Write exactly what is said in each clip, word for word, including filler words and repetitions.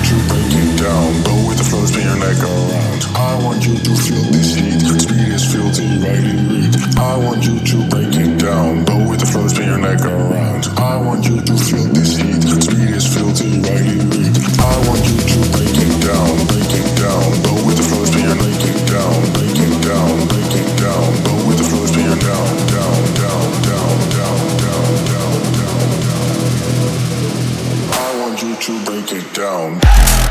to break it down. Go with the flow, spin your neck around. I want you to feel this heat. Speed is filthy, rightly read. I want you to break it down. Go with the flow, spin your neck around. I want you to feel this heat. Speed is filthy, rightly read. I want you to break it down, break it down. Go with the flow, spin your neck it down, break it down, break it down. Go with the flow, spin your down, down, down, down, down, down, down, down, down. I want you to break it down.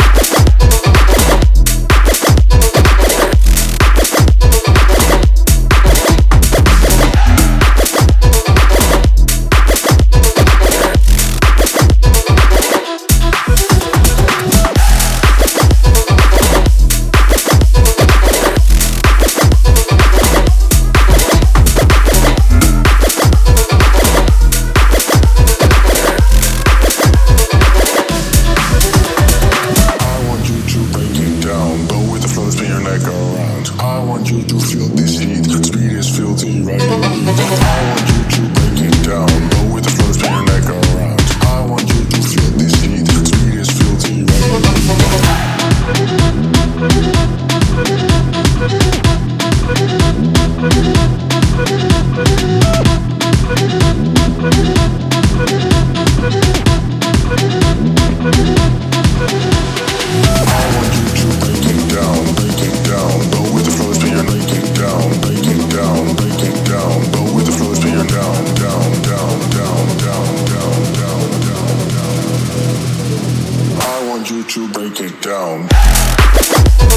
I want you to feel this heat. Speed is filthy, right? I want you to break it down. Go with the flow, spin your neck around. I want you to feel this heat. Speed is filthy, to break it down.